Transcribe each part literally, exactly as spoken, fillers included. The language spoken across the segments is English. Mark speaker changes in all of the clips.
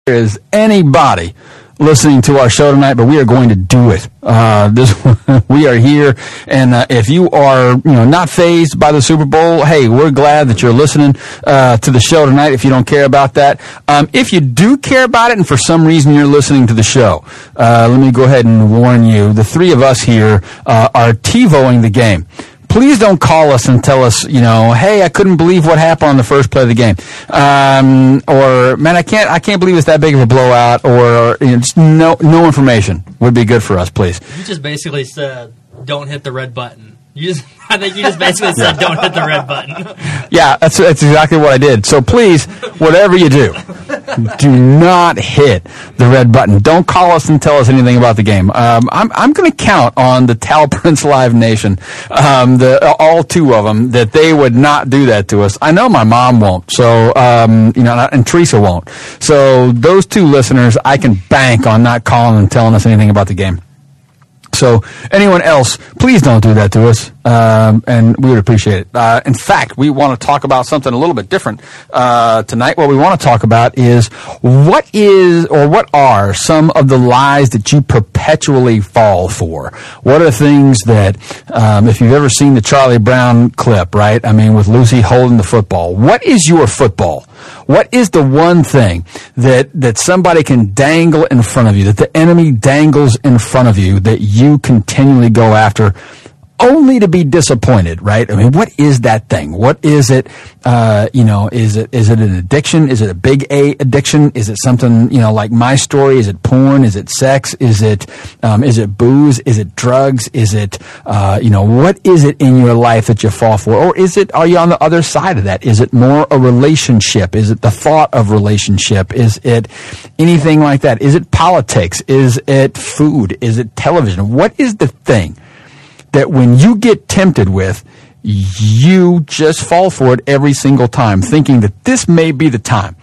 Speaker 1: there is anybody listening to our show tonight, but we are going to do it. Uh, this, we are here, and uh, if you are, you know, not fazed by the Super Bowl, hey, we're glad that you're listening uh, to the show tonight. If you don't care about that, um, if you do care about it, and for some reason you're listening to the show, uh, let me go ahead and warn you: the three of us here uh, are TiVoing the game. Please don't call us and tell us, you know, hey, I couldn't believe what happened on the first play of the game, um, or man, I can't, I can't believe it's that big of a blowout, or you know, just no, no information would be good for us, please.
Speaker 2: You just basically said, "Don't hit the red button." You just, I think you just basically said, "Don't hit the red button."
Speaker 1: Yeah, that's that's exactly what I did. So please, whatever you do, do not hit the red button. Don't call us and tell us anything about the game. Um, I'm I'm going to count on the Tal Prince Live Nation, um, the all two of them, that they would not do that to us. I know my mom won't. So um, you know, and Teresa won't. So those two listeners, I can bank on not calling and telling us anything about the game. So anyone else, please don't do that to us, um, and we would appreciate it. Uh, in fact, we want to talk about something a little bit different uh, tonight. What we want to talk about is what is or what are some of the lies that you perpetually fall for? What are things that, um, if you've ever seen the Charlie Brown clip, right? I mean, with Lucy holding the football. What is your football? What is the one thing that, that somebody can dangle in front of you, that the enemy dangles in front of you, that you continually go after, only to be disappointed, right? I mean, what is that thing? What is it? Uh, you know, is it, is it an addiction? Is it a big A addiction? Is it something, you know, like my story? Is it porn? Is it sex? Is it, um, is it booze? Is it drugs? Is it, uh, you know, what is it in your life that you fall for? Or is it, are you on the other side of that? Is it more a relationship? Is it the thought of relationship? Is it anything like that? Is it politics? Is it food? Is it television? What is the thing that when you get tempted with, you just fall for it every single time, thinking that this may be the time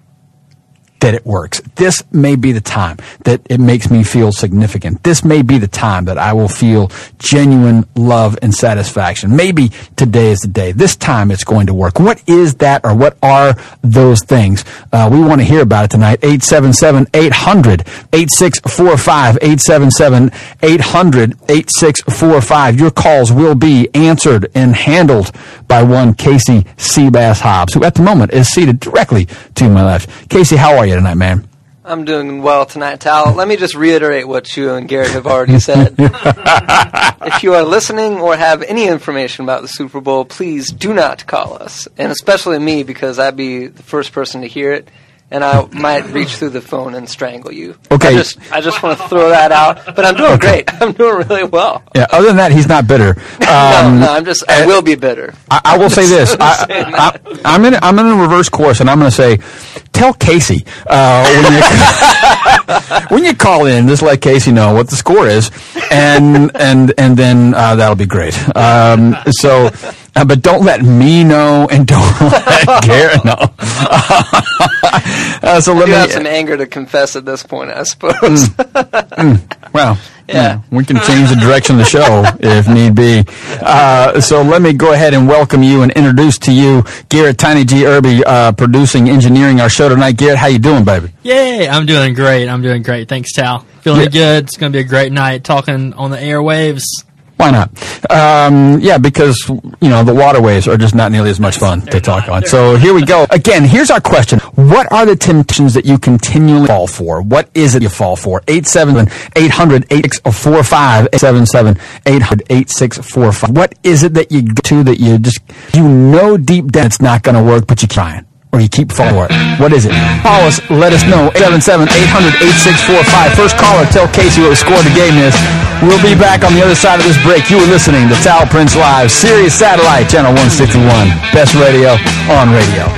Speaker 1: that it works. This may be the time that it makes me feel significant. This may be the time that I will feel genuine love and satisfaction. Maybe today is the day. This time it's going to work. What is that, or what are those things? Uh, we want to hear about it tonight. eight seven seven, eight hundred, eight six four five, eight seven seven, eight hundred, eight six four five. Your calls will be answered and handled by one Casey Seabass Hobbs, who at the moment is seated directly to my left. Casey, how are you tonight, man?
Speaker 3: I'm doing well tonight, Tal. Let me just reiterate what you and Garrett have already said. If you are listening or have any information about the Super Bowl, please do not call us, and especially me, because I'd be the first person to hear it, and I might reach through the phone and strangle you.
Speaker 1: Okay.
Speaker 3: I just, I just want to throw that out, but I'm doing
Speaker 1: okay.
Speaker 3: great. I'm doing really well.
Speaker 1: Yeah. Other than that, he's not bitter. Um,
Speaker 3: no, no, I'm just. I will be bitter.
Speaker 1: I, I will say this. I, I, I'm in. I'm in a reverse course, and I'm going to say, tell Casey uh, when, you, when you call in, just let Casey know what the score is, and and and then uh, that'll be great. Um, so. Uh, but don't let me know, and don't let Garrett know. uh, so let
Speaker 3: I do
Speaker 1: me
Speaker 3: have some anger to confess at this point, I suppose.
Speaker 1: mm, mm, well,
Speaker 3: yeah.
Speaker 1: yeah, we can change the direction of the show if need be. Uh, so let me go ahead and welcome you and introduce to you Garrett Tiny G. Irby, uh, producing, engineering our show tonight. Garrett, how you doing, baby?
Speaker 2: Yay, I'm doing great. I'm doing great. Thanks, Tal. Feeling yeah. good. It's going to be a great night talking on the airwaves.
Speaker 1: Why not? Um, yeah, because, you know, the waterways are just not nearly as much fun to talk on. So here we go. Again, here's our question. What are the temptations that you continually fall for? What is it you fall for? eight seven seven, eight hundred, eight six four five, eight seven seven, eight hundred, eight six four five. What is it that you go to that you just, you know deep down it's not going to work, but you keep trying? Or you keep falling for it. What is it? Call us. Let us know. eight seven seven, eight hundred, eight six four five. First caller, tell Casey what the score of the game is. We'll be back on the other side of this break. You are listening to Tal Prince Live, Sirius Satellite, Channel one sixty-one. Best radio on radio.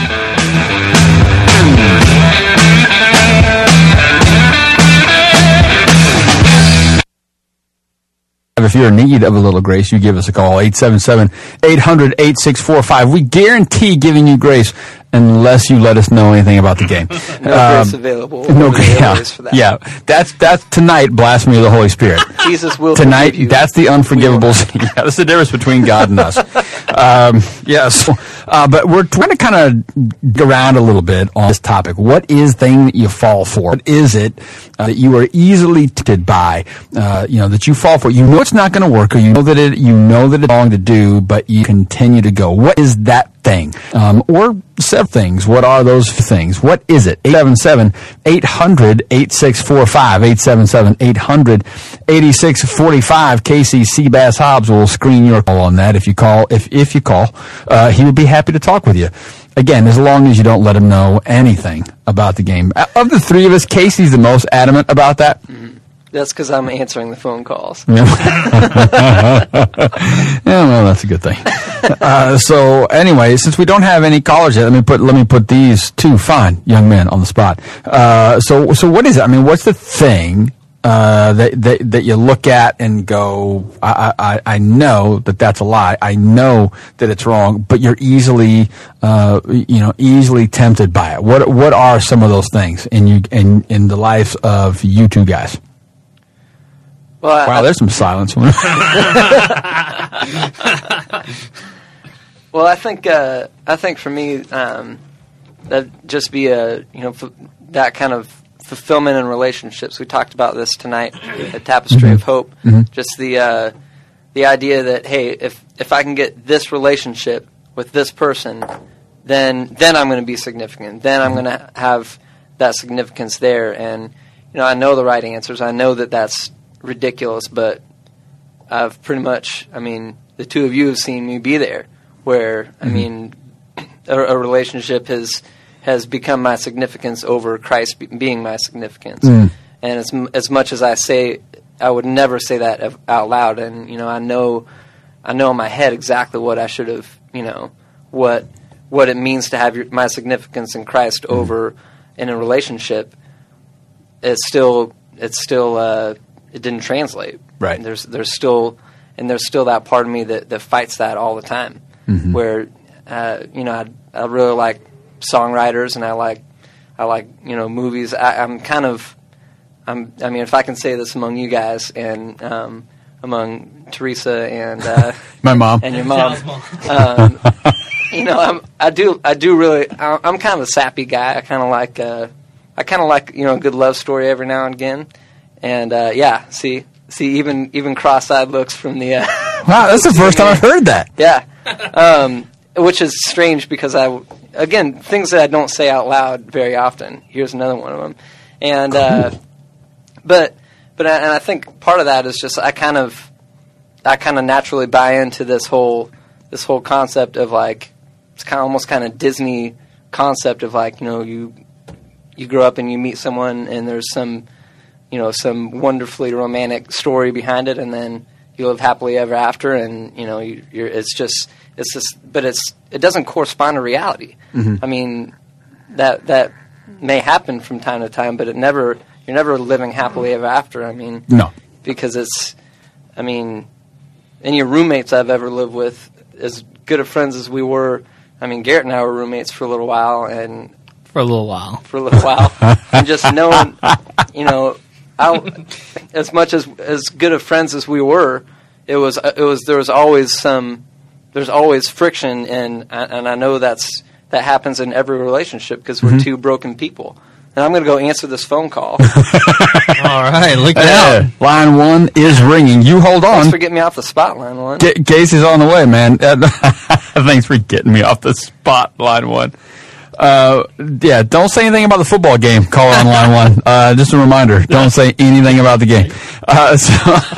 Speaker 1: If you're in need of a little grace, you give us a call, eight seven seven, eight hundred, eight six four five. We guarantee giving you grace unless you let us know anything about the game.
Speaker 3: No um, grace available.
Speaker 1: No grace yeah, for that. Yeah, that's, that's tonight, blasphemy of the Holy Spirit.
Speaker 3: Jesus will
Speaker 1: Tonight,
Speaker 3: forgive you.
Speaker 1: That's the unforgivable sin. Yeah, that's the difference between God and us. um, yeah, so Uh, but we're trying to kind of get around a little bit on this topic. What is thing that you fall for? What is it uh, that you are easily tempted by? Uh, you know, that you fall for. You know it's not going to work, or you know that it, you know that it's wrong to do, but you continue to go. What is that thing? Um, or several things. What are those things? What is it? eight seven seven, eight hundred, eighty-six forty-five. eight seven seven, eight hundred, eighty-six forty-five. Casey Seabass Hobbs will screen your call on that if you call. If if you call, uh, he would be happy to talk with you. Again, as long as you don't let him know anything about the game. Of the three of us, Casey's the most adamant about that.
Speaker 3: Mm-hmm. That's because I'm answering the phone calls.
Speaker 1: Yeah, well, that's a good thing. Uh, so, anyway, since we don't have any callers yet, let me put let me put these two fine young men on the spot. Uh, so, so what is it? I mean, what's the thing uh, that, that that you look at and go, I, I I know that that's a lie. I know that it's wrong, but you're easily uh, you know easily tempted by it. What what are some of those things in you in in the lives of you two guys?
Speaker 3: Well,
Speaker 1: wow,
Speaker 3: I,
Speaker 1: there's some silence.
Speaker 3: Well, I think uh, I think for me um, that just be a you know f- that kind of fulfillment in relationships. We talked about this tonight at Tapestry
Speaker 1: Mm-hmm.
Speaker 3: of Hope.
Speaker 1: Mm-hmm.
Speaker 3: Just the uh, the idea that hey, if if I can get this relationship with this person, then then I'm going to be significant. Then I'm going to have that significance there. And you know, I know the right answers. I know that that's ridiculous, but I've pretty much, I mean, the two of you have seen me be there, where, mm-hmm. I mean, a, a relationship has has become my significance over Christ be, being my significance. Mm. And as as much as I say, I would never say that out loud, and, you know, I know, I know in my head exactly what I should have, you know, what what it means to have your, my significance in Christ mm. over in a relationship. It's still, it's still, uh, it didn't translate.
Speaker 1: Right.
Speaker 3: And there's there's still and there's still that part of me that, that fights that all the time. Mm-hmm. Where uh, you know I I really like songwriters and I like I like you know movies. I, I'm kind of I'm I mean if I can say this among you guys and um, among Teresa and uh,
Speaker 1: my mom
Speaker 3: and your mom, um, you know I'm I do I do really I'm kind of a sappy guy. I kind of like uh, I kind of like you know a good love story every now and again. And uh, yeah, see, see, even even cross-eyed looks from the. Uh,
Speaker 1: wow, that's the first time I've heard that.
Speaker 3: Yeah, um, which is strange because I, again, things that I don't say out loud very often. Here's another one of them, and cool. uh, but but I, and I think part of that is just I kind of I kind of naturally buy into this whole this whole concept of like it's kind of almost kind of Disney concept of like you know you you grow up and you meet someone and there's some. You know, some wonderfully romantic story behind it, and then you live happily ever after, and you know, you, you're. It's just, it's just, but it's, it doesn't correspond to reality. Mm-hmm. I mean, that that may happen from time to time, but it never. You're never living happily ever after. I mean,
Speaker 1: no,
Speaker 3: because it's. I mean, any roommates I've ever lived with, as good of friends as we were. I mean, Garrett and I were roommates for a little while, and
Speaker 2: for a little while,
Speaker 3: for a little while, and just knowing, you know. I, as much as as good of friends as we were, it was it was there was always some there's always friction, and and I know that's that happens in every relationship because we're mm-hmm. two broken people. And I'm going to go answer this phone call.
Speaker 2: All right, look out!
Speaker 1: Uh, line one is ringing. You hold on.
Speaker 3: Thanks for getting me off the spot, line one.
Speaker 1: G- Casey's on the way, man. Thanks for getting me off the spot, line one. Uh, yeah, don't say anything about the football game. Call on line one. Uh, just a reminder, don't say anything about the game. Uh, so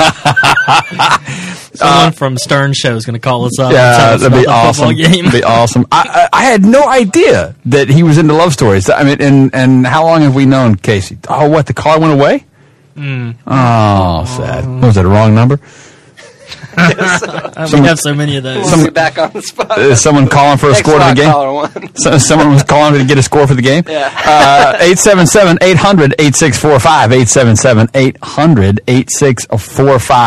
Speaker 2: Someone uh, from Stern Show is going to call us up.
Speaker 1: Yeah,
Speaker 2: and tell us
Speaker 1: that'd be
Speaker 2: about
Speaker 1: awesome.
Speaker 2: The game.
Speaker 1: That'd be awesome. I, I, I had no idea that he was into love stories. I mean, and, and how long have we known Casey? Oh, what, the car went away?
Speaker 2: Mm.
Speaker 1: Oh, sad. What was that, a wrong number?
Speaker 2: Yes, we have so many of those.
Speaker 3: We'll be back on the spot.
Speaker 1: Is someone calling for a
Speaker 3: Next
Speaker 1: score to the game?
Speaker 3: One.
Speaker 1: So, someone was calling to get a score for the game?
Speaker 3: Yeah.
Speaker 1: Uh, eight seven seven, eight hundred, eighty-six forty-five. eight seven seven, eight hundred, eighty-six forty-five.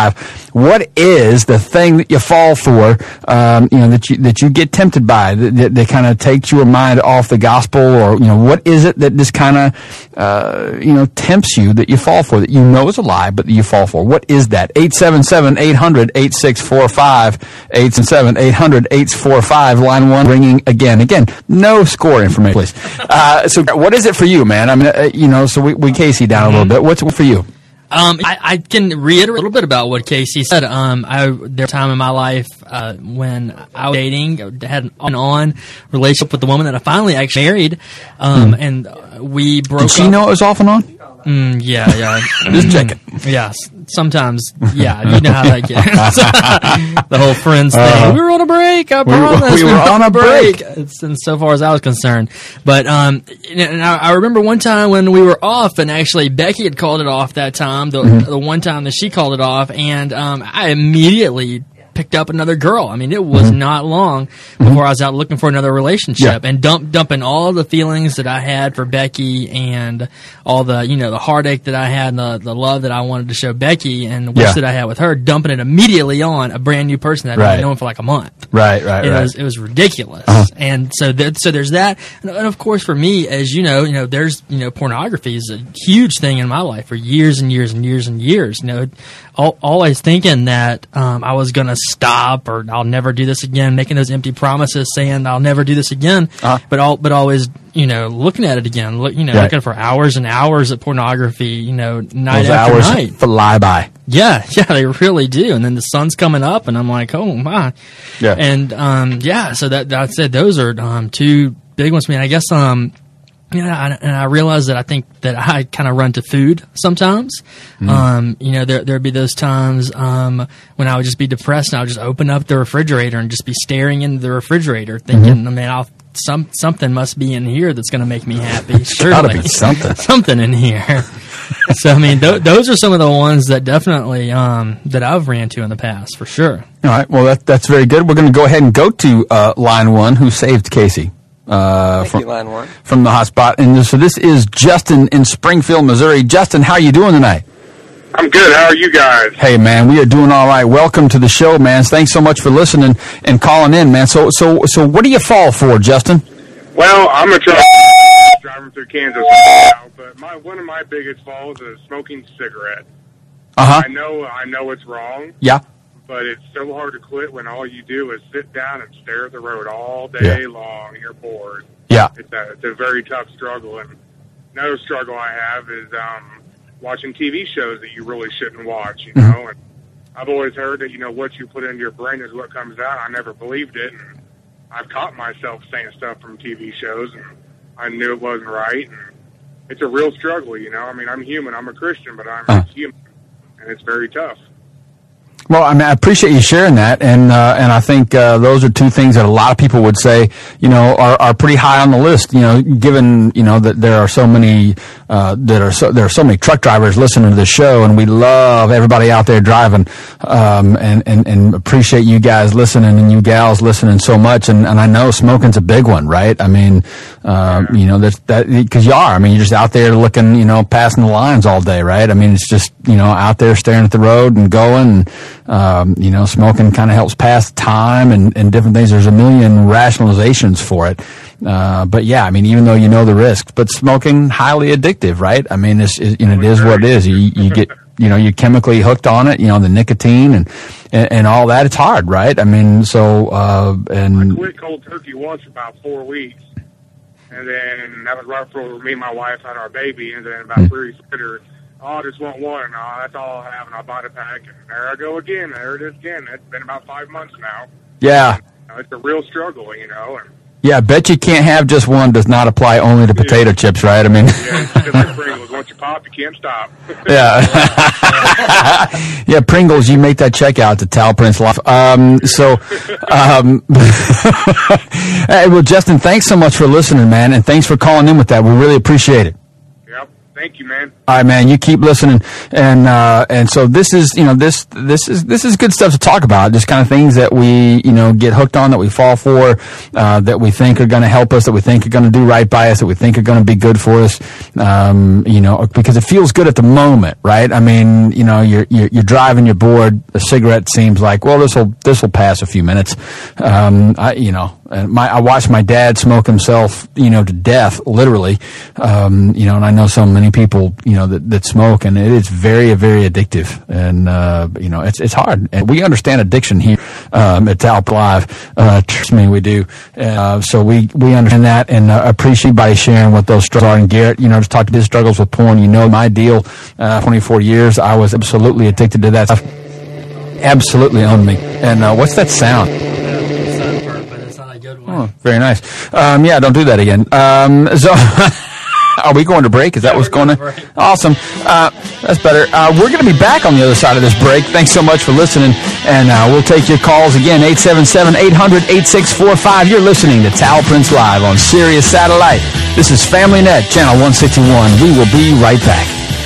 Speaker 1: what is the thing that you fall for, um, you know, that you that you get tempted by, that, that, that kind of takes your mind off the gospel, or, you know, what is it that just kind of, uh, you know, tempts you, that you fall for, that you know is a lie, but that you fall for? What is that? eight seven seven, eight hundred, eight six four five, eight seven seven, eight hundred, eight four five, line one ringing again. Again, no score information, please. Uh, so what is it for you, man? I mean, uh, you know, so we, we Casey down a little bit. What's it for you?
Speaker 2: Um, I, I can reiterate a little bit about what Casey said. Um, I, there was a time in my life uh, when I was dating, had an on-on relationship with the woman that I finally actually married, um, mm. and we broke up.
Speaker 1: Did she
Speaker 2: up.
Speaker 1: know it was off and on?
Speaker 2: Mm, yeah, yeah.
Speaker 1: Just checking.
Speaker 2: Yeah, sometimes, yeah, you know how that gets. The whole friends thing. Uh, we were on a break, I promise.
Speaker 1: We, we were on a break.
Speaker 2: It's, and so far as I was concerned. But um, and I, I remember one time when we were off, and actually Becky had called it off that time, the, mm-hmm. the one time that she called it off, and um, I immediately picked up another girl. I mean, it was mm-hmm. not long before mm-hmm. I was out looking for another relationship, yeah. and dump, dumping all the feelings that I had for Becky, and all the, you know, the heartache that I had, and the, the love that I wanted to show Becky, and the wish
Speaker 1: yeah.
Speaker 2: that I had with her, dumping it immediately on a brand new person that
Speaker 1: right.
Speaker 2: I'd known for like a month.
Speaker 1: Right, right,
Speaker 2: it
Speaker 1: right.
Speaker 2: Was, it was ridiculous.
Speaker 1: Uh-huh.
Speaker 2: And so that, so there's that. And, and of course for me, as you know, you know, there's, you know, pornography is a huge thing in my life for years and years and years and years. You know, all, always thinking that um, I was going to stop, or I'll never do this again, making those empty promises saying I'll never do this again, uh-huh. but all, but always, you know, looking at it again, look, you know, right. looking for hours and hours at pornography, you know, night
Speaker 1: Those
Speaker 2: after
Speaker 1: hours
Speaker 2: night.
Speaker 1: Fly by.
Speaker 2: Yeah, yeah, they really do. And then the sun's coming up, and I'm like, oh my.
Speaker 1: Yeah.
Speaker 2: And um, yeah, so that that said, those are um, two big ones for me. And I guess um, you know, I, and I realize that I think that I kind of run to food sometimes. Mm. Um, you know, there there'd be those times um, when I would just be depressed, and I would just open up the refrigerator and just be staring into the refrigerator, thinking, mm-hmm. I mean, I'll. Some something must be in here that's going to make me happy. Surely,
Speaker 1: gotta be something,
Speaker 2: something in here. So I mean, th- those are some of the ones that definitely um, that I've ran to in the past for sure.
Speaker 1: All right, well that that's very good. We're going to go ahead and go to uh, line one, who saved Casey uh,
Speaker 3: Thank
Speaker 1: from
Speaker 3: you, line one.
Speaker 1: from the hot spot. And so this is Justin in Springfield, Missouri. Justin, how are you doing tonight?
Speaker 4: I'm good. How are you guys?
Speaker 1: Hey, man, we are doing all right. Welcome to the show, man. Thanks so much for listening and calling in, man. So, so, so, what do you fall for, Justin?
Speaker 4: Well, I'm a truck driving through Kansas now, but my one of my biggest falls is smoking cigarettes.
Speaker 1: Uh huh.
Speaker 4: I know, I know it's wrong.
Speaker 1: Yeah.
Speaker 4: But it's so hard to quit when all you do is sit down and stare at the road all day
Speaker 1: yeah.
Speaker 4: long. You're bored.
Speaker 1: Yeah.
Speaker 4: It's a, it's a very tough struggle, and another struggle I have is um. watching T V shows that you really shouldn't watch, you know. Mm-hmm. And I've always heard that, you know, what you put into your brain is what comes out. I never believed it, and I've caught myself saying stuff from T V shows, and I knew it wasn't right. And it's a real struggle, you know. I mean, I'm human. I'm a Christian, but I'm uh. human, and it's very tough.
Speaker 1: Well, I mean, I appreciate you sharing that, and uh, and I think uh, those are two things that a lot of people would say, you know, are, are pretty high on the list. You know, given you know that there are so many uh, that are so, there are so many truck drivers listening to the show, and we love everybody out there driving, um, and, and and appreciate you guys listening and you gals listening so much. And, and I know smoking's a big one, right? I mean, uh, you know, that's that because you are. I mean, you're just out there looking, you know, passing the lines all day, right? I mean, it's just you know out there staring at the road and going. And, Um, you know, smoking kind of helps pass time and, and different things. There's a million rationalizations for it. Uh, but yeah, I mean, even though you know the risks, but smoking highly addictive, right? I mean, it's, it, you know, it is what it is. You, you get, you know, you're chemically hooked on it, you know, the nicotine and, and, and all that. It's hard, right? I mean, so, uh, and.
Speaker 4: I quit cold turkey once for about four weeks. And then that was right before me and my wife had our baby. And then about mm. three weeks later, oh, I just want one. No, that's all I have, and I bought a pack, and there I go again. There it is again. It's been about five months now.
Speaker 1: Yeah.
Speaker 4: And, you know, it's a real struggle, you know. And,
Speaker 1: yeah, I bet you can't have just one does not apply only to potato yeah. chips, right? I mean.
Speaker 4: Yeah, it's just like Pringles. Once you pop, you can't stop.
Speaker 1: Yeah. Yeah, Pringles, you make that check out to Tal Prince Life. Um, so, um, hey, well, Justin, thanks so much for listening, man, and thanks for calling in with that. We really appreciate it.
Speaker 4: Yep. Thank you, man.
Speaker 1: All right, man. You keep listening, and uh, and so this is you know this this is this is good stuff to talk about. Just kind of things that we you know get hooked on, that we fall for, uh, that we think are going to help us, that we think are going to do right by us, that we think are going to be good for us. Um, you know, because it feels good at the moment, right? I mean, you know, you're you're, you're driving, you're bored. A cigarette seems like, well, this will this will pass a few minutes. Um, I you know. And my, I watched my dad smoke himself, you know, to death, literally. Um, you know, and I know so many people, you know, that, that smoke, and it is very, very addictive. And, uh, you know, it's, it's hard. And we understand addiction here, um, at Talp Live. Uh, trust me, we do. Uh, so we, we understand that, and uh, appreciate everybody sharing what those struggles are. And Garrett, you know, just talk to his struggles with porn. You know, my deal, uh, twenty-four years, I was absolutely addicted to that stuff. Absolutely owned me. And, uh, what's that sound? Oh, very nice. Um, yeah, don't do that again. Um, so, are we going to break? Is that what's going on? Awesome. Uh, that's better. Uh, we're going to be back on the other side of this break. Thanks so much for listening, and uh, we'll take your calls again, eight seven seven, eight hundred, eighty-six forty-five. You're listening to Tal Prince Live on Sirius Satellite. This is FamilyNet, Channel one sixty-one. We will be right back.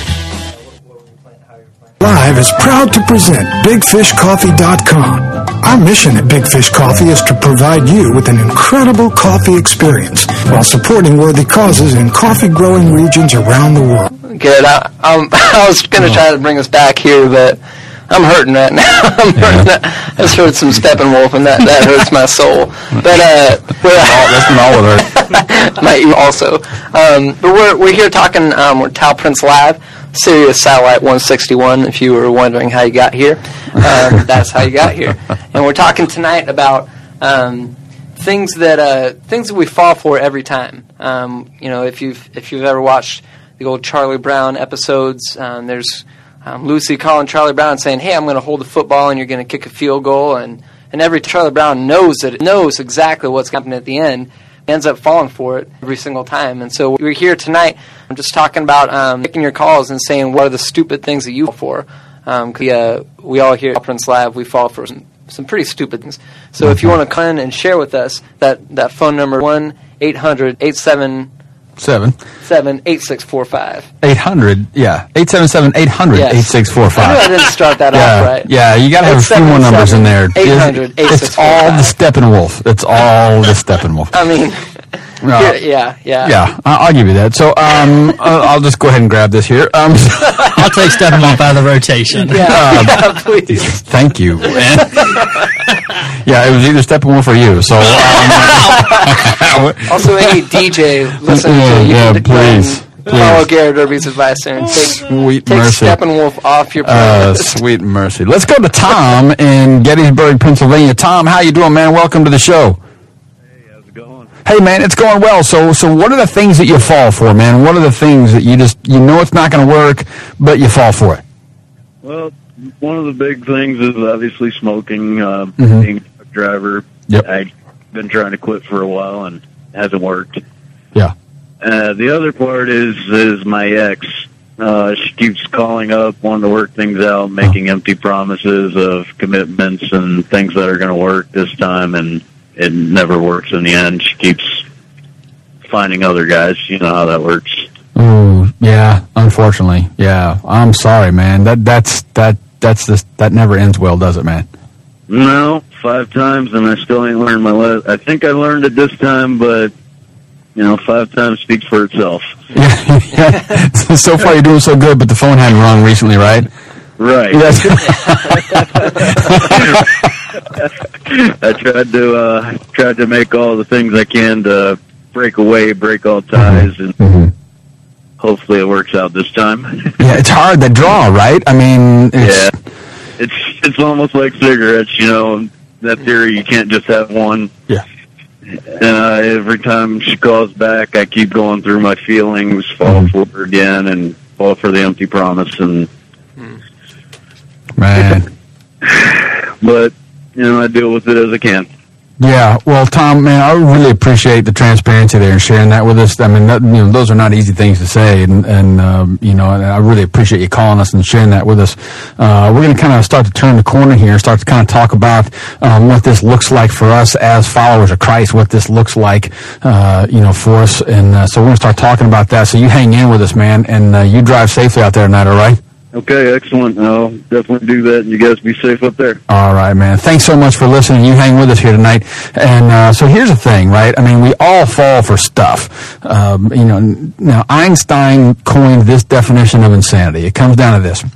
Speaker 5: Live is proud to present Big Fish Coffee dot com. Our mission at Big Fish Coffee is to provide you with an incredible coffee experience while supporting worthy causes in coffee-growing regions around the world.
Speaker 3: Good. I, um, I was going to try to bring us back here, but I'm hurting right now. I'm hurting.
Speaker 1: Yeah.
Speaker 3: I just heard some Steppenwolf, and that, that hurts my soul. But uh, we're
Speaker 1: That's been all with her.
Speaker 3: my ear also. Um, but we're we're here talking. Um, we're Tal Prince Live. Sirius Satellite one sixty-one, if you were wondering how you got here. Um, that's how you got here. And we're talking tonight about um, things that uh, things that we fall for every time. Um, you know, if you've if you've ever watched the old Charlie Brown episodes, um, there's um, Lucy calling Charlie Brown saying, "Hey, I'm going to hold the football and you're going to kick a field goal." And and every Charlie Brown knows that it knows exactly what's happening at the end. Ends up falling for it every single time. And so we're here tonight. I'm just talking about um, taking your calls and saying what are the stupid things that you fall for. Um, we, uh, we all here at Prince Live, we fall for some, some pretty stupid things. So if you want to come in and share with us, that, that phone number one eight hundred, eight seven seven, eight six four five.
Speaker 1: eight hundred, yeah. eight seven seven, eight hundred,
Speaker 3: Yes.
Speaker 1: eight six four
Speaker 3: I
Speaker 1: five.
Speaker 3: knew I didn't start that
Speaker 1: yeah,
Speaker 3: off right.
Speaker 1: Yeah, you got to have a few more numbers in there.
Speaker 3: eight hundred, eight six
Speaker 1: It's
Speaker 3: four
Speaker 1: all
Speaker 3: five.
Speaker 1: the Steppenwolf. It's all the Steppenwolf.
Speaker 3: I mean,
Speaker 1: No.
Speaker 3: yeah, yeah, yeah.
Speaker 1: Yeah, I- I'll give you that. So um, I'll I'll just go ahead and grab this here. Um,
Speaker 2: I'll take Steppenwolf out of the rotation.
Speaker 3: Yeah,
Speaker 1: Um,
Speaker 3: yeah, please.
Speaker 1: Thank you. man. Yeah, it was either Steppenwolf or you. So um,
Speaker 3: Also, any D J listening
Speaker 1: Yeah,
Speaker 3: to you
Speaker 1: yeah,
Speaker 3: can
Speaker 1: please,
Speaker 3: um,
Speaker 1: please.
Speaker 3: follow Garrett Irby's advice there and take,
Speaker 1: Sweet
Speaker 3: take
Speaker 1: mercy.
Speaker 3: Steppenwolf off your
Speaker 1: Uh,
Speaker 3: playlist.
Speaker 1: sweet mercy. Let's go to Tom in Gettysburg, Pennsylvania. Tom, how you doing, man? Welcome to the show. Hey, man, it's going well. So, so what are the things that you fall for, man? What are the things that you just, you know it's not going to work, but you fall for it?
Speaker 6: Well, one of the big things is obviously smoking, uh,
Speaker 1: Mhm.
Speaker 6: being a truck driver.
Speaker 1: Yep.
Speaker 6: I've been trying to quit for a while and it hasn't worked.
Speaker 1: Yeah.
Speaker 6: Uh, the other part is is my ex. Uh, she keeps calling up, wanting to work things out, making empty promises of commitments and things that are going to work this time, and it never works in the end. She keeps finding other guys. You know how that works.
Speaker 1: Ooh, yeah, unfortunately. Yeah. I'm sorry, man. That, that's, that, that's just, that never ends well, does it, man?
Speaker 6: No, five times, and I still ain't learned my lesson. I think I learned it this time, but, you know, five times speaks for itself.
Speaker 1: Yeah. yeah. So far you're doing so good, but the phone hadn't rung recently, right?
Speaker 6: Right.
Speaker 1: Yes.
Speaker 6: I tried to uh, tried to make all the things I can to break away, break all ties, and
Speaker 1: Mhm.
Speaker 6: hopefully it works out this time.
Speaker 1: Yeah, it's hard to draw, right? I mean, it's,
Speaker 6: Yeah, it's it's almost like cigarettes, you know. That theory, you can't just have one.
Speaker 1: Yeah.
Speaker 6: And uh, every time she calls back, I keep going through my feelings, fall
Speaker 1: Mhm.
Speaker 6: for her again, and fall for the empty promise. And
Speaker 1: man.
Speaker 6: but you know, I deal with it as I can.
Speaker 1: Yeah, well, Tom, man, I really appreciate the transparency there and sharing that with us. I mean, that, you know, those are not easy things to say, and, and um, you know, and I really appreciate you calling us and sharing that with us. Uh, we're going to kind of start to turn the corner here, start to kind of talk about um, what this looks like for us as followers of Christ, what this looks like, uh, you know, for us. And uh, so we're going to start talking about that. So you hang in with us, man, and uh, you drive safely out there tonight, all right?
Speaker 6: Okay, excellent. I'll definitely do that, and you guys be safe up there.
Speaker 1: All right, man. Thanks so much for listening. You hang with us here tonight. And uh, so here's the thing, right? I mean, we all fall for stuff. Um, you know, now Einstein coined this definition of insanity. It comes down to this.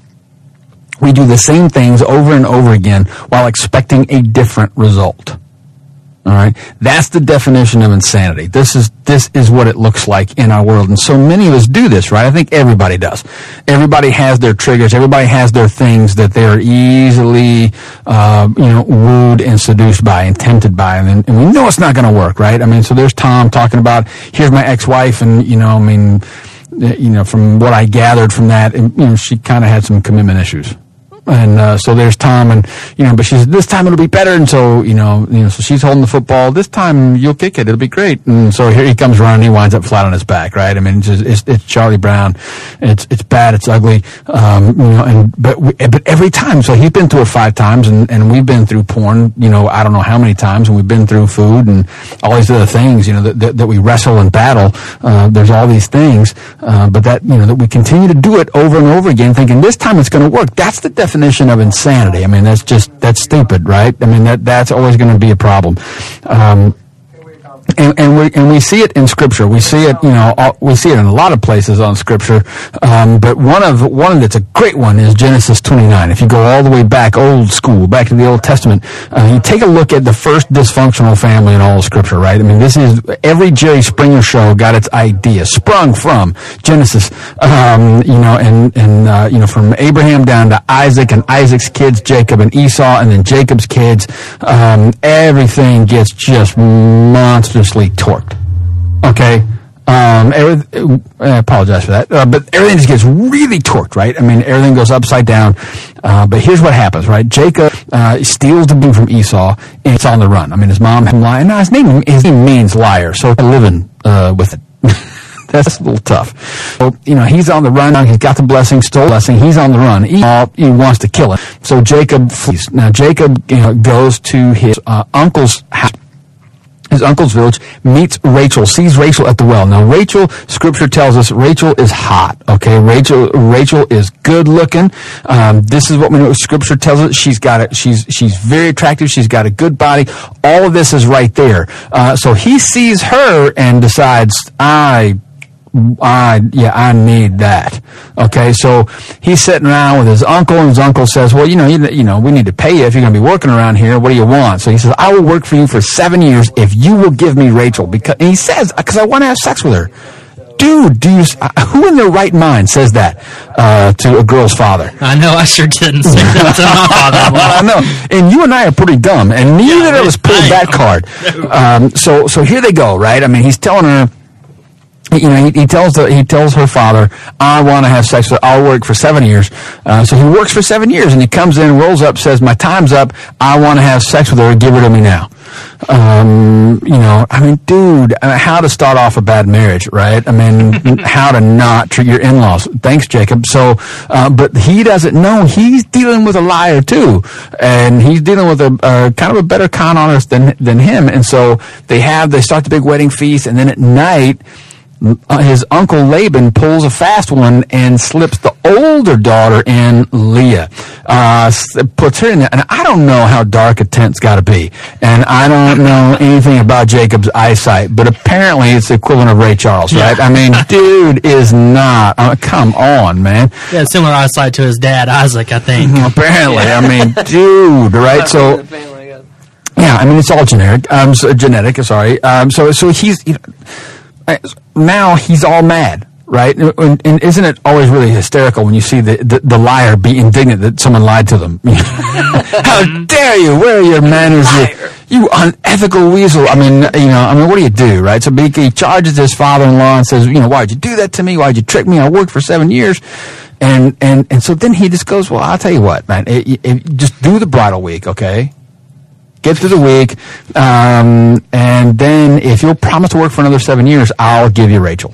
Speaker 1: We do the same things over and over again while expecting a different result. All right, that's the definition of insanity. This is this is what it looks like in our world, and so many of us do this, right? I think everybody does. Everybody has their triggers. Everybody has their things that they are easily, uh, you know, wooed and seduced by and tempted by, and, and we know it's not going to work, right? I mean, so there's Tom talking about here's my ex-wife, and you know, I mean, you know, from what I gathered from that, you know, she kind of had some commitment issues. And uh, so there's Tom, and you know, but she said this time it'll be better, and so you know, you know, so she's holding the football. This time you'll kick it; it'll be great. And so here he comes running, he winds up flat on his back, right? I mean, it's just, it's, it's Charlie Brown. It's it's bad, it's ugly, um, you know. And but we, but every time, so he's been through it five times, and and we've been through porn, you know, I don't know how many times, and we've been through food and all these other things, you know, that that, that we wrestle and battle. Uh, there's all these things, uh, but that you know that we continue to do it over and over again, thinking this time it's going to work. That's the definition of insanity. I mean, that's just, that's stupid, right? I mean, that that's always going to be a problem. Um, And, and we and we see it in Scripture. We see it, you know, all, we see it in a lot of places on Scripture. Um, but one of one that's a great one is Genesis twenty-nine. If you go all the way back, old school, back to the Old Testament, uh, you take a look at the first dysfunctional family in all of Scripture. Right? I mean, this is every Jerry Springer show got its idea sprung from Genesis. Um, you know, and and uh, you know, from Abraham down to Isaac and Isaac's kids, Jacob and Esau, and then Jacob's kids. Um, everything gets just monstrous. Torqued. Okay. Um, every, I apologize for that. Uh, but everything just gets really torqued, right? I mean, everything goes upside down. Uh, but here's what happens, right? Jacob, uh, steals the boot from Esau, and it's on the run. I mean, his mom had him lying. Now, his name, his name means liar, so I'm living, uh, with it. That's a little tough. So, you know, he's on the run. He's got the blessing, stole the blessing. He's on the run. He, he wants to kill him. So Jacob flees. Now, Jacob, you know, goes to his, uh, uncle's house. His uncle's village, meets Rachel, sees Rachel at the well. Now, Rachel, Scripture tells us, Rachel is hot, okay? Rachel, Rachel is good looking. Um, this is what we know. Scripture tells us she's got it. She's, she's very attractive. She's got a good body. All of this is right there. Uh, so he sees her and decides, I, I, yeah, I need that. Okay, so he's sitting around with his uncle, and his uncle says, well, you know, you, you know, we need to pay you if you're going to be working around here. What do you want? So he says, I will work for you for seven years if you will give me Rachel. Because, and he says, because I want to have sex with her. Dude, do you, uh, who in their right mind says that uh, to a girl's father?
Speaker 2: I know, I sure didn't say that to my father-in-law.
Speaker 1: I know, and you and I are pretty dumb, and neither yeah, of us pulled that card. Um, so, so here they go, right? I mean, he's telling her, you know, he, he tells the, he tells her father, I want to have sex with her. I'll work for seven years. Uh, so he works for seven years, and he comes in, rolls up, says, my time's up. I want to have sex with her. Give her to me now. Um, you know, I mean, dude, I mean, how to start off a bad marriage, right? I mean, how to not treat your in-laws. Thanks, Jacob. So, uh, but he doesn't know. He's dealing with a liar too, and he's dealing with a, uh, kind of a better con artist than, than him. And so they have, they start the big wedding feast, and then at night, Uh, his uncle Laban pulls a fast one and slips the older daughter in, Leah. Uh, puts her in there. And I don't know how dark a tent's got to be. And I don't know anything about Jacob's eyesight, but apparently it's the equivalent of Ray Charles, right? I mean, dude is not. Uh, come on, man.
Speaker 2: Yeah, similar eyesight to his dad, Isaac, I think.
Speaker 1: Apparently. I mean, dude, right? So, yeah, I mean, it's all generic. Um, so, genetic, sorry. Um, so, so he's, you know, now he's all mad, right? And, and isn't it always really hysterical when you see the, the, the liar be indignant that someone lied to them? How dare you? Where are your manners? You, you unethical weasel. I mean, you know, I mean, what do you do, right? So he charges his father-in-law and says, you know, why'd you do that to me? Why'd you trick me? I worked for seven years. And, and, and so then he just goes, well, I'll tell you what, man, it, it, just do the bridal week, okay? Get through the week, um, and then if you'll promise to work for another seven years, I'll give you Rachel.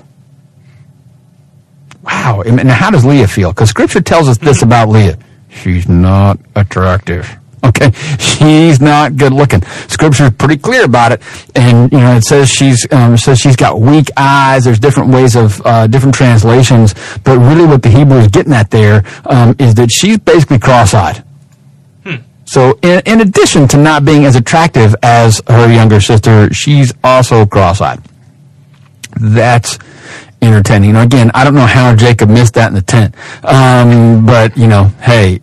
Speaker 1: Wow. And how does Leah feel? Because Scripture tells us this about Leah. She's not attractive. Okay? She's not good looking. Scripture is pretty clear about it. And, you know, it says she's, um, it says she's got weak eyes. There's different ways of, uh, different translations. But really what the Hebrew is getting at there, um, is that she's basically cross-eyed. So in, in addition to not being as attractive as her younger sister, she's also cross-eyed. That's entertaining. You know, again, I don't know how Jacob missed that in the tent. Um, but, you know, hey,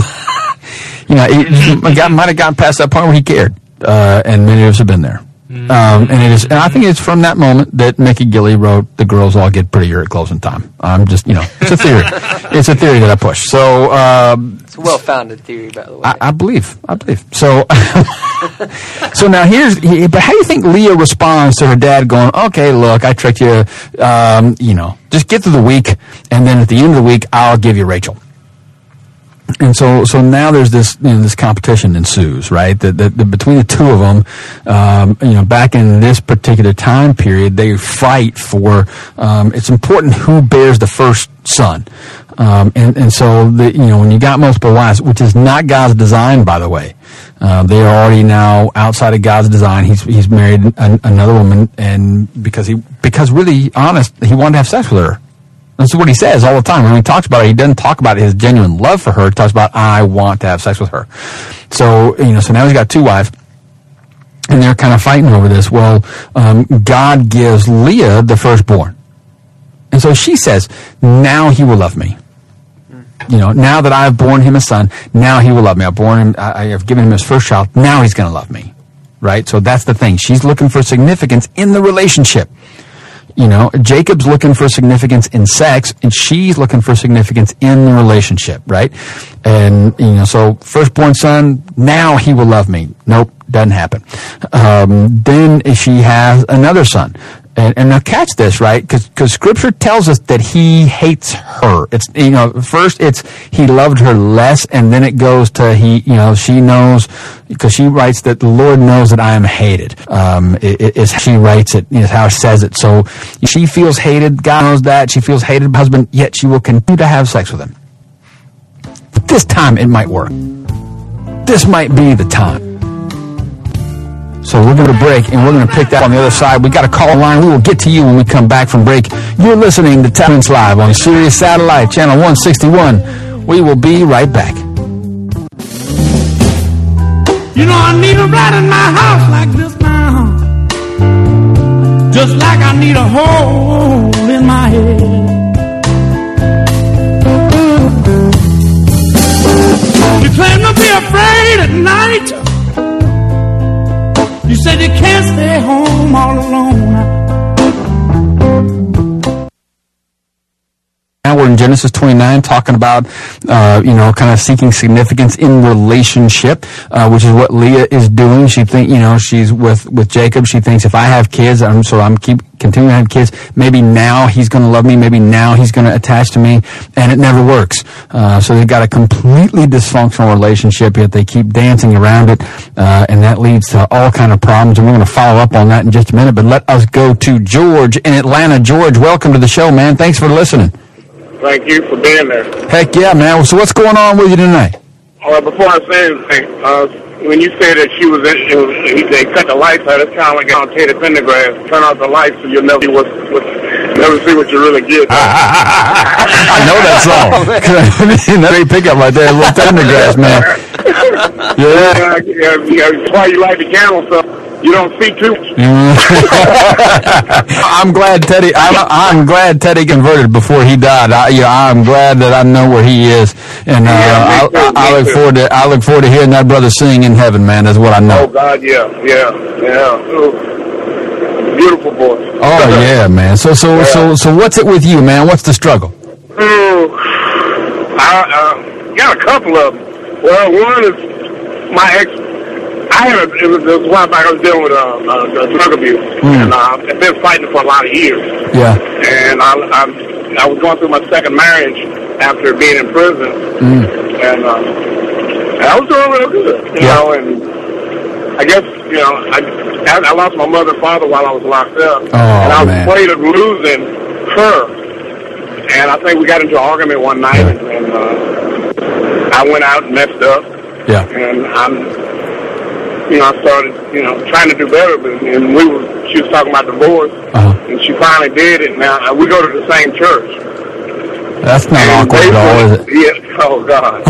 Speaker 1: you know, it, it might have gotten past that point where he cared. Uh, and many of us have been there. Um, and it is, and I think it's from that moment that Mickey Gilley wrote "The Girls All Get Prettier at Closing Time." I'm just, you know, it's a theory. It's a theory that I push. So, um,
Speaker 3: it's a well-founded theory, by the way.
Speaker 1: I, I believe. I believe. So, so now here's. But how do you think Leah responds to her dad going, "Okay, look, I tricked you. Um, you know, just get through the week, and then at the end of the week, I'll give you Rachel." And so, so now there's this, you know, this competition ensues, right? That, that, that between the two of them, um, you know, back in this particular time period, they fight for. Um, it's important who bears the first son, um, and and so the, you know, when you got multiple wives, which is not God's design, by the way, uh, they are already now outside of God's design. He's he's married an, another woman, and because he because really honest, he wanted to have sex with her. This is what he says all the time. When he talks about it, he doesn't talk about his genuine love for her. He talks about, I want to have sex with her. So, you know, so now he's got two wives, and they're kind of fighting over this. Well, um, God gives Leah the firstborn. And so she says, now he will love me. You know, now that I've borne him a son, now he will love me. I've born him, I have given him his first child, now he's going to love me. Right? So that's the thing. She's looking for significance in the relationship. You know, Jacob's looking for significance in sex, and she's looking for significance in the relationship, right? And, you know, so firstborn son, now he will love me. Nope, doesn't happen. Um, then she has another son. And, and now catch this, right? Because Scripture tells us that he hates her. It's, you know, first it's he loved her less, and then it goes to he, you know, she knows, because she writes that the Lord knows that I am hated. Um, it, it, is she writes it, is how she says it. So she feels hated. God knows that. She feels hated by her husband, yet she will continue to have sex with him. But this time it might work. This might be the time. So we're going to break, and we're going to pick that on the other side. We got a call line. We will get to you when we come back from break. You're listening to Talents Live on Sirius Satellite, Channel one sixty-one. We will be right back.
Speaker 7: You know, I need a ride in my house like this now. Just like I need a hole in my head. You claim to be afraid at night. You said you can't stay home all alone.
Speaker 1: Now we're in Genesis twenty-nine talking about, uh, you know, kind of seeking significance in relationship, uh, which is what Leah is doing. She think, you know, she's with, with Jacob. She thinks if I have kids, I'm, so I'm keep continuing to have kids, maybe now he's going to love me. Maybe now he's going to attach to me. And it never works. Uh, so they've got a completely dysfunctional relationship, yet they keep dancing around it. Uh, and that leads to all kind of problems. And we're going to follow up on that in just a minute. But let us go to George in Atlanta. George, welcome to the show, man. Thanks for listening.
Speaker 4: Thank you for being there.
Speaker 1: Heck yeah, man. So what's going on with you tonight?
Speaker 4: All right, before I say anything, uh, when you say that she was in, it was, they cut the lights out, it's kind of like on Tater Pendergrass. Turn out the lights so you'll never see what, what, never see what you really get.
Speaker 1: I know that song. That ain't pickup right there, a little Pendergrass, man. Yeah.
Speaker 4: Yeah, yeah, that's why you like the camel stuff. You don't see too much.
Speaker 1: I'm glad Teddy. I'm, I'm glad Teddy converted before he died. I, you know, I'm glad that I know where he is, and uh,
Speaker 4: yeah,
Speaker 1: I, I, I look too. forward to. I look forward to hearing that brother sing in heaven, man. That's what I know.
Speaker 4: Oh God, yeah, yeah, yeah. Oh, beautiful voice.
Speaker 1: Oh yeah, man. So so yeah. so so what's it with you, man? What's the struggle?
Speaker 4: Oh, I uh, got a couple of them. Well, one is my ex. I had a, it was, it was a while back I was dealing with uh, uh, drug abuse, mm. and uh, I've been fighting for a lot of years.
Speaker 1: Yeah.
Speaker 4: And I, I, I was going through my second marriage after being in prison, mm. and, uh, and I was doing real good, you yeah. know, and I guess, you know, I, I lost my mother and father while I was locked up.
Speaker 1: Oh,
Speaker 4: and I was
Speaker 1: man.
Speaker 4: afraid of losing her. And I think we got into an argument one night,
Speaker 1: Yeah.
Speaker 4: and uh, I went out and messed up.
Speaker 1: Yeah.
Speaker 4: And I'm, you know, I started, you know, trying to do better. But, and we were, she was talking about divorce,
Speaker 1: Uh-huh.
Speaker 4: and she finally did it. Now, we go to the same church.
Speaker 1: That's not
Speaker 4: And
Speaker 1: awkward at all, is it?
Speaker 4: Yeah, oh, God.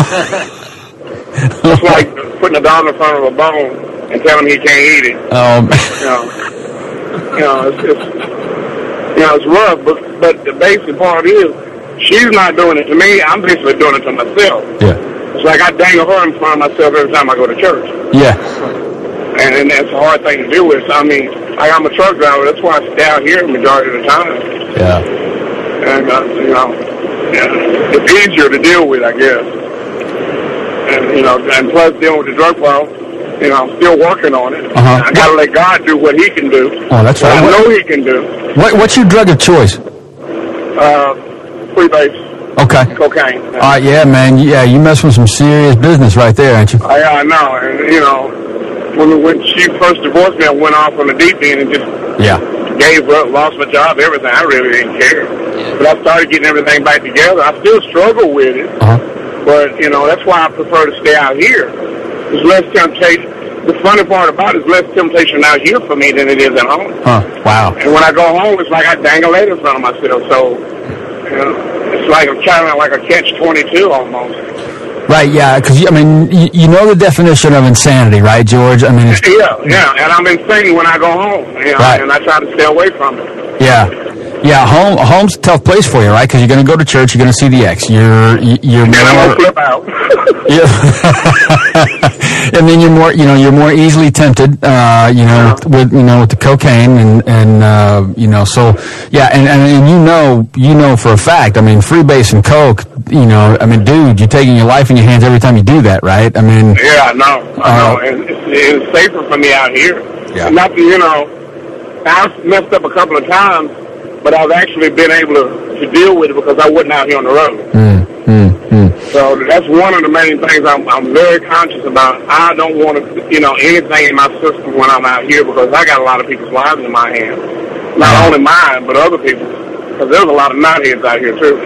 Speaker 4: It's like putting a dog in front of a bone and telling him he can't eat it.
Speaker 1: Um,
Speaker 4: You know, you know, it's, it's you know, it's rough, but but the basic part is she's not doing it to me. I'm basically doing it to myself.
Speaker 1: yeah.
Speaker 4: It's like I dangle her in front of myself every time I go to church,
Speaker 1: Yeah.
Speaker 4: and, and that's a hard thing to deal with. So, I mean, I, I'm a truck driver. That's why I stay out here the majority of the time,
Speaker 1: Yeah.
Speaker 4: and uh, you know, yeah, it's easier to deal with, I guess. And you know, and plus dealing with the drug problem. You know, I'm still working on it.
Speaker 1: Uh-huh.
Speaker 4: I gotta let God do what He can do.
Speaker 1: Oh, that's
Speaker 4: What
Speaker 1: right.
Speaker 4: I know He can do.
Speaker 1: What, what's your drug of choice?
Speaker 4: Uh, freebase,
Speaker 1: Okay.
Speaker 4: cocaine.
Speaker 1: All right, yeah, man. Yeah, you mess with some serious business right there, ain't you?
Speaker 4: I, I know, and you know, when when she first divorced me, I went off on the deep end and just
Speaker 1: Yeah.
Speaker 4: gave up, lost my job, everything. I really didn't care. But I started getting everything back together. I still struggle with it,
Speaker 1: Uh-huh.
Speaker 4: but you know, that's why I prefer to stay out here. There's less temptation. The funny part about it is less temptation out here for me than it is at home.
Speaker 1: Huh. Wow.
Speaker 4: And when I go home, it's like I dangle it in front of myself. So, you know, it's like I'm kind of like a catch twenty-two almost.
Speaker 1: Right, yeah, because, I mean, you, you know the definition of insanity, right, George? I mean, it's,
Speaker 4: Yeah, yeah, and I'm insane when I go home, you know,
Speaker 1: Right.
Speaker 4: and I try to stay away from it.
Speaker 1: yeah. Yeah, home home's a tough place for you, right? Because you're going to go to church, you're going to see the ex. You're, you're
Speaker 4: And I'm
Speaker 1: more...
Speaker 4: gonna flip out.
Speaker 1: Yeah. And then you're more, you know, you're more easily tempted, uh, you know, with, you know, with the cocaine and, and, uh, you know, so, yeah, and, and, and you know, you know for a fact, I mean, freebase and coke, you know, I mean, dude, you're taking your life in your hands every time you do that, right? I mean,
Speaker 4: Yeah, I know, I
Speaker 1: Uh,
Speaker 4: know, and it's, it's safer for me out here.
Speaker 1: Yeah.
Speaker 4: Not that, you know, I've messed up a couple of times, but I've actually been able to, to deal with it because I wasn't out here on the road.
Speaker 1: mm, mm, mm.
Speaker 4: So that's one of the main things I'm, I'm very conscious about. I don't want to, you know, anything in my system when I'm out here because I got a lot of people's lives in my hands. Not only mine, but other people's. Because there's a lot of knotheads out here, too.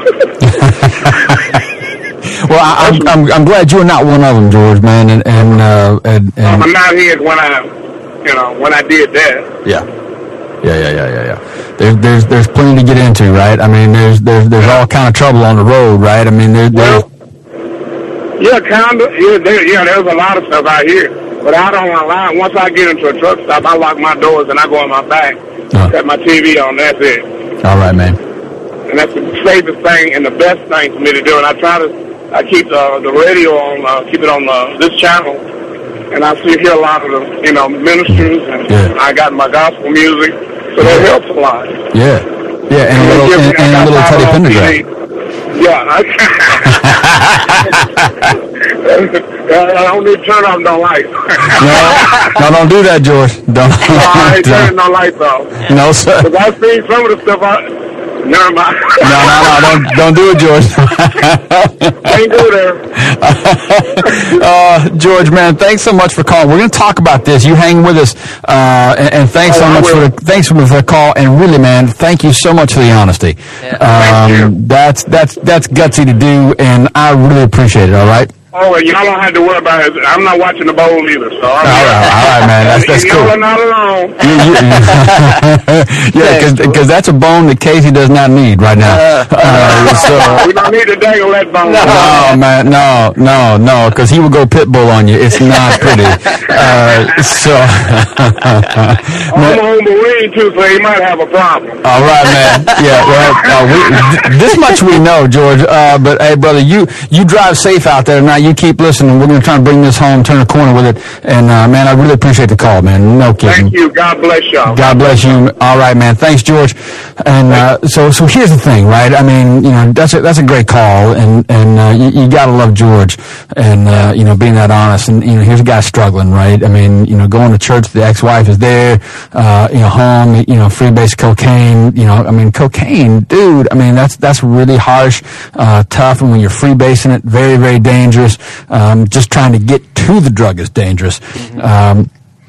Speaker 1: Well, I, I'm, I'm, I'm glad you're not one of them, George, man, and, and, uh, and,
Speaker 4: I'm a
Speaker 1: and
Speaker 4: knothead when I, you know, when I did that.
Speaker 1: yeah. Yeah, yeah, yeah, yeah, yeah. There's, there's, there's plenty to get into, right? I mean, there's, there's, there's all kind of trouble on the road, right? I mean, there, there's,
Speaker 4: Well, yeah, kind of. Yeah, there, yeah, there's a lot of stuff out here. But I don't want to lie. Once I get into a truck stop, I lock my doors and I go in my back,
Speaker 1: Uh.
Speaker 4: cut my T V on. That's it.
Speaker 1: all right, man.
Speaker 4: And that's the safest thing and the best thing for me to do. And I try to, I keep the, the radio on, uh, keep it on uh, this channel. And I see hear a lot of the, you know, ministers. And
Speaker 1: Yeah.
Speaker 4: I got my gospel music. So that helps a lot.
Speaker 1: Yeah. Yeah, and a
Speaker 4: it
Speaker 1: little,
Speaker 4: gives
Speaker 1: and,
Speaker 4: me- I
Speaker 1: and a
Speaker 4: got
Speaker 1: little Teddy
Speaker 4: Bible on
Speaker 1: Pendergrass.
Speaker 4: T V. Yeah, I, I don't need to turn off no lights.
Speaker 1: No, no, don't do that, George. Don't.
Speaker 4: I ain't turning no lights off.
Speaker 1: No, sir.
Speaker 4: Because I've seen some of the stuff I... Never mind.
Speaker 1: No, no, no, don't, don't do it, George.
Speaker 4: Can't go there.
Speaker 1: uh, George, man, thanks so much for calling. We're going to talk about this. You hang with us, uh, and, and thanks
Speaker 4: Oh,
Speaker 1: so
Speaker 4: I
Speaker 1: much
Speaker 4: will.
Speaker 1: for the, thanks for the call. And really, man, thank you so much for the honesty.
Speaker 3: Yeah.
Speaker 1: Um,
Speaker 4: Thank you.
Speaker 1: That's that's that's gutsy to do, and I really appreciate it. All right.
Speaker 4: Oh, well, y'all don't have to worry about it. I'm not watching the bowl either, so...
Speaker 1: All right, all right, man. That's that's
Speaker 4: y'all
Speaker 1: cool.
Speaker 4: are not alone.
Speaker 1: Yeah, because that's a bone that Casey does not need right now. Uh, so.
Speaker 4: We don't need to dangle that bone.
Speaker 1: No, man, no, no, no, because he will go pit bull on you. It's not pretty. Uh, so,
Speaker 4: I'm a home Marine, too, so he might have a problem.
Speaker 1: all right, man. Yeah, well, uh, we, th- this much we know, George. Uh, but hey, brother, you you drive safe out there tonight. You keep listening. We're going to try and bring this home, turn a corner with it. And uh, man, I really appreciate the call, man. No kidding.
Speaker 4: Thank you. God bless y'all.
Speaker 1: God bless you. All right, man. Thanks, George. And uh, so, so here's the thing, right? I mean, you know, that's a, that's a great call, and and uh, you, you got to love George, and uh, you know, being that honest. And you know, here's a guy struggling, right? I mean, you know, going to church, the ex-wife is there, uh, you know, home, you know, freebase cocaine. You know, I mean, cocaine, dude. I mean, that's that's really harsh, uh, tough, and when you're freebasing it, very very dangerous. Um, just trying to get to to the drug is dangerous. Mm-hmm. Um,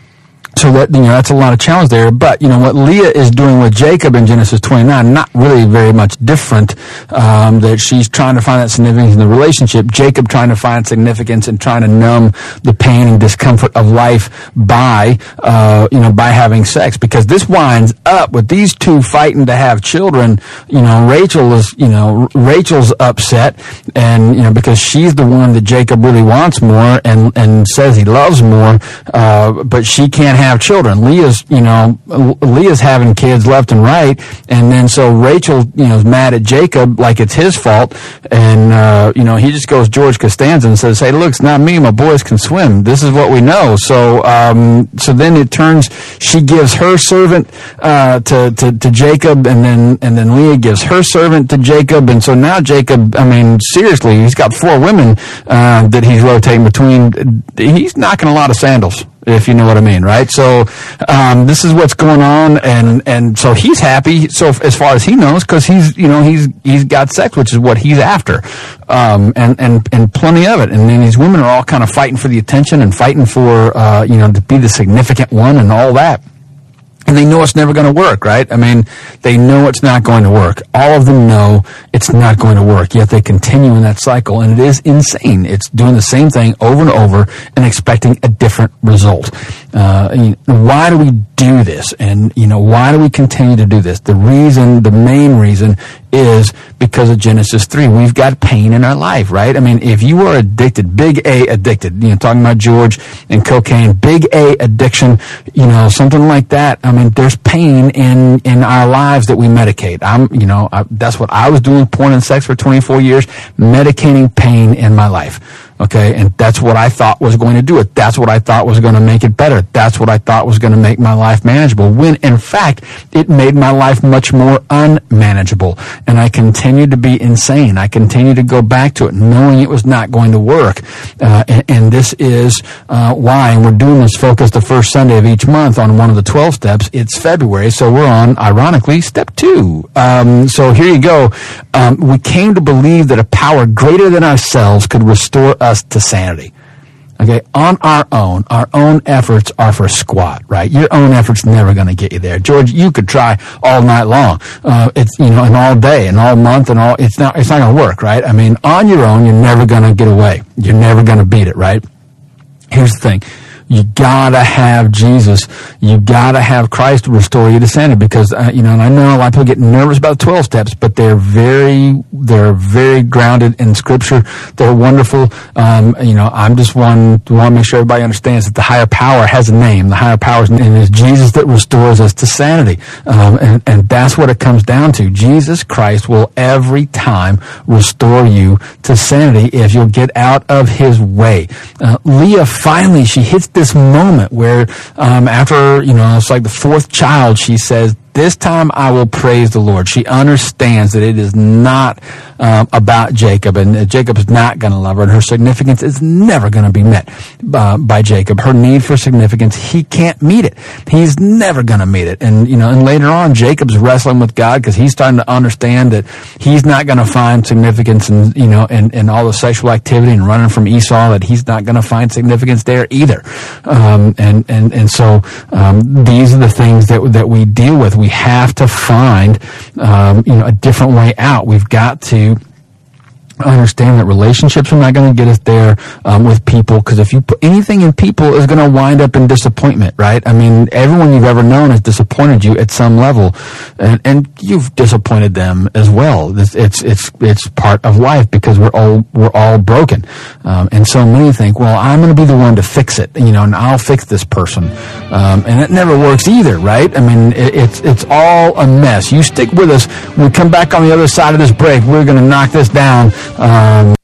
Speaker 1: So that, you know, that's a lot of challenge there. But, you know, what Leah is doing with Jacob in Genesis twenty-nine, not really very much different. Um, that she's trying to find that significance in the relationship. Jacob trying to find significance and trying to numb the pain and discomfort of life by, uh, you know, by having sex. Because this winds up with these two fighting to have children. You know, Rachel is, you know, Rachel's upset, and, you know, because she's the one that Jacob really wants more and, and says he loves more, uh, but she can't have children. Leah's, you know, Leah's having kids left and right, and then so Rachel, you know, is mad at Jacob like it's his fault, and uh, you know, he just goes George Costanza and says, "Hey, look, it's not me. My boys can swim. This is what we know." So, um, so then it turns. She gives her servant uh, to, to to Jacob, and then and then Leah gives her servant to Jacob, and so now Jacob, I mean, seriously, he's got four women uh, that he's rotating between. He's knocking a lot of sandals, if you know what I mean, right? So um, this is what's going on, and and so he's happy. So as far as he knows, because he's you know he's he's got sex, which is what he's after, um, and and and plenty of it. And then these women are all kind of fighting for the attention and fighting for uh, you know to be the significant one and all that. And they know it's never going to work, right? I mean, they know it's not going to work. All of them know it's not going to work, yet they continue in that cycle, and it is insane. It's doing the same thing over and over and expecting a different result. Uh, I mean, why do we do this? And, you know, why do we continue to do this? The reason, the main reason is because of Genesis three. We've got pain in our life, right? I mean, if you are addicted, big A addicted, you know, talking about George and cocaine, big A addiction, you know, something like that. I mean, there's pain in, in our lives that we medicate. I'm, you know, I, that's what I was doing, porn and sex for twenty-four years, medicating pain in my life. Okay, and that's what I thought was going to do it. That's what I thought was going to make it better. That's what I thought was going to make my life manageable, when, in fact, it made my life much more unmanageable. And I continued to be insane. I continued to go back to it, knowing it was not going to work. Uh, and, and this is uh, why, and we're doing this focus the first Sunday of each month on one of the twelve steps. It's February, so we're on, ironically, step two. Um, so here you go. Um, we came to believe that a power greater than ourselves could restore us to sanity. Okay, on our own, our own efforts are for squat, right? Your own efforts never going to get you there. George, you could try all night long, uh, it's, you know, and all day and all month and all, it's not, it's not going to work, right? I mean, on your own, you're never going to get away. You're never going to beat it, right? Here's the thing. You gotta have Jesus. You gotta have Christ to restore you to sanity, because, uh, you know, and I know a lot of people get nervous about the twelve steps, but they're very, they're very grounded in Scripture. They're wonderful. Um, you know, I'm just one to want to make sure everybody understands that the higher power has a name. The higher power's name is Jesus, that restores us to sanity. Um, and, and that's what it comes down to. Jesus Christ will every time restore you to sanity if you'll get out of His way. Uh, Leah finally, she hits this This moment where, um, after, you know, it's like the fourth child, she says, "This time I will praise the Lord." She understands that it is not um, about Jacob, and that Jacob is not going to love her, and her significance is never going to be met uh, by Jacob. Her need for significance, he can't meet it. He's never going to meet it. And, you know, and later on, Jacob's wrestling with God because he's starting to understand that he's not going to find significance in, you know, in, in all the sexual activity and running from Esau, that he's not going to find significance there either. Um, and, and, and so um, these are the things that, that we deal with. We have to find, um, you know, a different way out. We've got to understand that relationships are not going to get us there um, with people, because if you put anything in people, is going to wind up in disappointment, right? I mean, everyone you've ever known has disappointed you at some level, and, and you've disappointed them as well. It's it's it's, it's part of life, because we're all we're all broken, um, and so many think, well, I'm going to be the one to fix it, you know, and I'll fix this person, um, and it never works either, right? I mean, it, it's it's all a mess. You stick with us. When we come back on the other side of this break, we're going to knock this down. Um,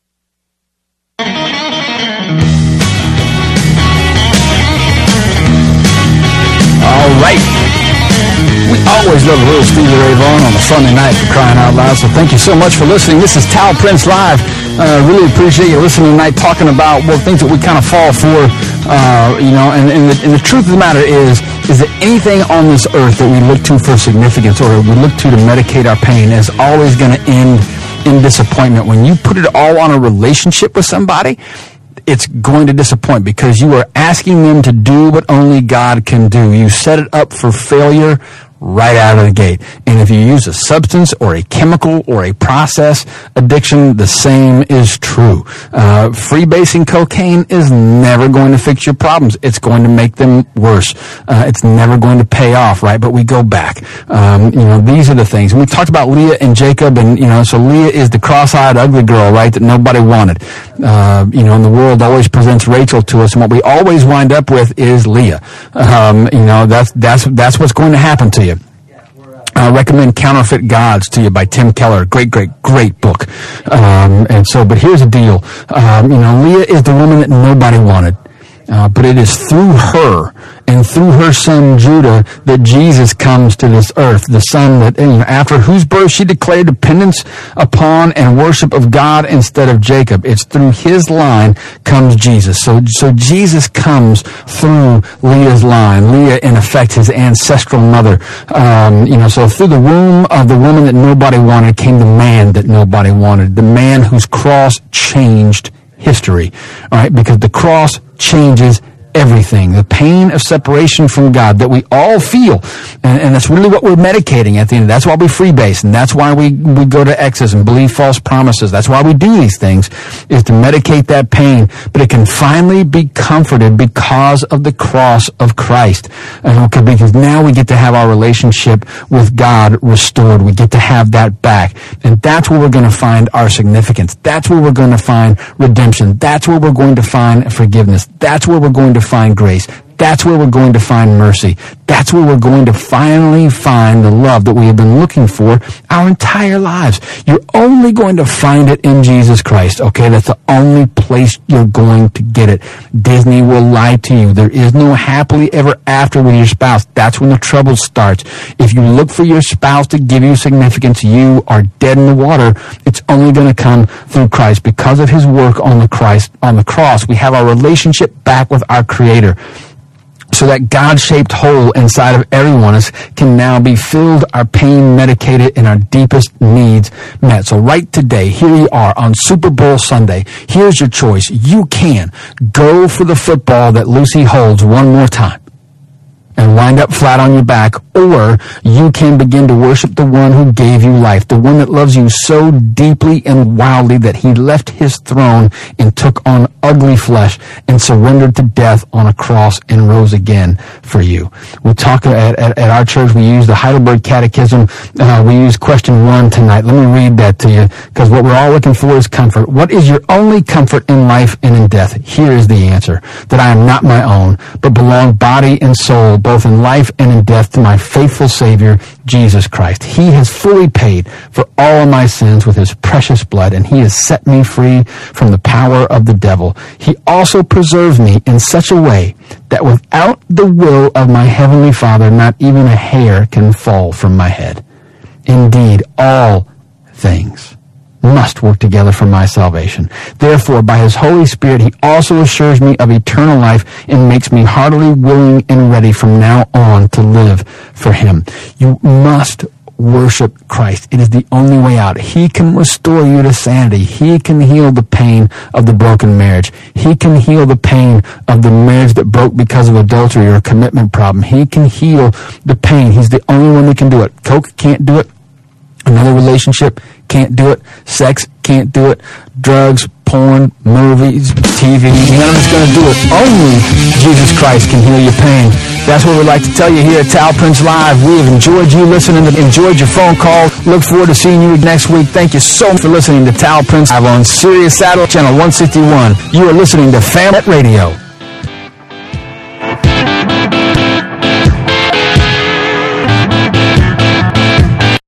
Speaker 1: all right. We always love a little Stevie Ray Vaughan on a Sunday night, for crying out loud. So thank you so much for listening. This is Tal Prince Live. Uh, really appreciate you listening tonight, talking about well things that we kind of fall for. Uh, you know, and, and, the, and the truth of the matter is, is that anything on this earth that we look to for significance, or we look to to medicate our pain, is always going to end in disappointment. When you put it all on a relationship with somebody, it's going to disappoint because you are asking them to do what only God can do. You set it up for failure right out of the gate. And if you use a substance or a chemical or a process addiction, the same is true. Uh, freebasing cocaine is never going to fix your problems. It's going to make them worse. Uh, it's never going to pay off, right? But we go back. Um, you know, these are the things. And we talked about Leah and Jacob, and, you know, so Leah is the cross-eyed, ugly girl, right, that nobody wanted. Uh, you know, and the world always presents Rachel to us, and what we always wind up with is Leah. Um, you know, that's, that's, that's what's going to happen to you. I recommend Counterfeit Gods to you by Tim Keller. Great, great, great book. Um, and so, but here's the deal. Um, you know, Leah is the woman that nobody wanted. Uh, but it is through her and through her son Judah that Jesus comes to this earth. The son that, you know, after whose birth she declared dependence upon and worship of God instead of Jacob. It's through his line comes Jesus. So, so Jesus comes through Leah's line. Leah, in effect, his ancestral mother. Um, you know, so through the womb of the woman that nobody wanted came the man that nobody wanted. The man whose cross changed history, all right, because the cross changes everything. The pain of separation from God that we all feel, and, and that's really what we're medicating at the end. That's why we freebase, and that's why we, we go to X's and believe false promises. That's why we do these things, is to medicate that pain. But it can finally be comforted because of the cross of Christ. And okay, because now we get to have our relationship with God restored. We get to have that back. And that's where we're going to find our significance. That's where we're going to find redemption. That's where we're going to find forgiveness. That's where we're going to find grace. That's where we're going to find mercy. That's where we're going to finally find the love that we have been looking for our entire lives. You're only going to find it in Jesus Christ, okay? That's the only place you're going to get it. Disney will lie to you. There is no happily ever after with your spouse. That's when the trouble starts. If you look for your spouse to give you significance, you are dead in the water. It's only going to come through Christ. Because of his work on the Christ, on the cross, we have our relationship back with our Creator. So that God-shaped hole inside of every one of us can now be filled, our pain medicated, and our deepest needs met. So right today, here you are on Super Bowl Sunday. Here's your choice. You can go for the football that Lucy holds one more time and wind up flat on your back, or you can begin to worship the one who gave you life, the one that loves you so deeply and wildly that he left his throne and took on ugly flesh and surrendered to death on a cross and rose again for you. We talk at, at, at our church, we use the Heidelberg Catechism. Uh, we use question one tonight. Let me read that to you, because what we're all looking for is comfort. What is your only comfort in life and in death? Here is the answer: that I am not my own, but belong body and soul, both in life and in death, to my faithful Savior, Jesus Christ. He has fully paid for all of my sins with his precious blood, and he has set me free from the power of the devil. He also preserves me in such a way that without the will of my heavenly Father, not even a hair can fall from my head. Indeed, all things must work together for my salvation. Therefore, by his Holy Spirit, he also assures me of eternal life and makes me heartily willing and ready from now on to live for him. You must worship Christ. It is the only way out. He can restore you to sanity. He can heal the pain of the broken marriage. He can heal the pain of the marriage that broke because of adultery or a commitment problem. He can heal the pain. He's the only one that can do it. Coke can't do it. Another relationship can't do it. Sex can't do it. Drugs, porn, movies, T V, none of it's going to do it. Only Jesus Christ can heal your pain. That's what we'd like to tell you here at Tal Prince Live. We have enjoyed you listening, enjoyed your phone call. Look forward to seeing you next week. Thank you so much for listening to Tal Prince Live on Sirius Satellite Channel one sixty-one. You are listening to Family Radio.